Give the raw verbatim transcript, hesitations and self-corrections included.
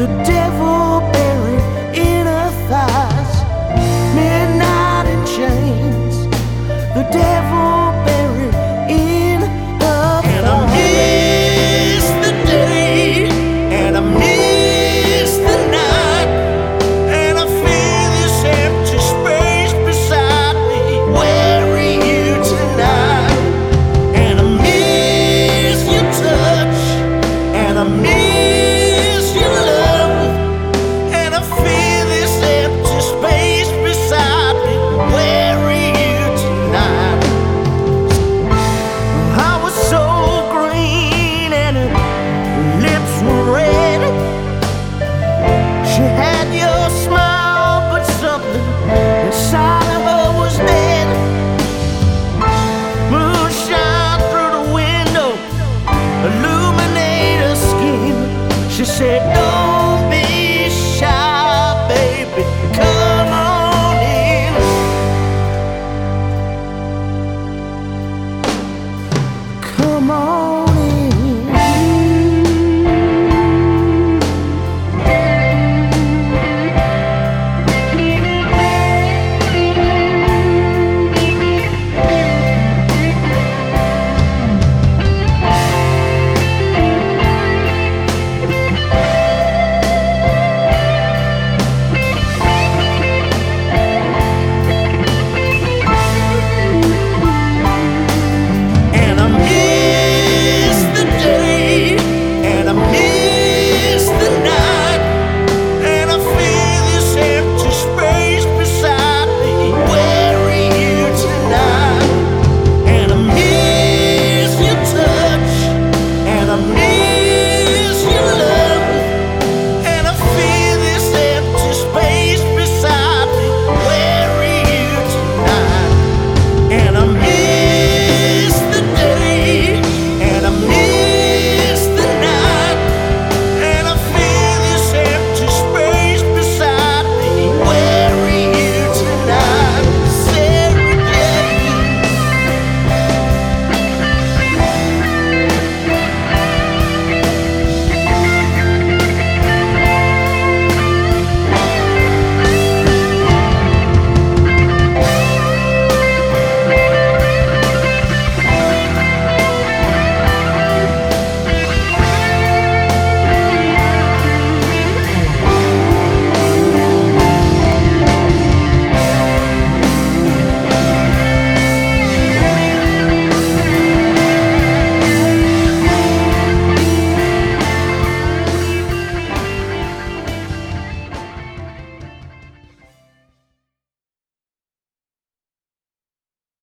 the devil buried in her thighs, midnight in chains, the devil buried in her thighs. And I miss the day, and I miss the night, and I feel this empty space beside me. Where are you tonight? And I miss your touch, and I miss she said, don't be shy, baby, come on in. Come on in. I'm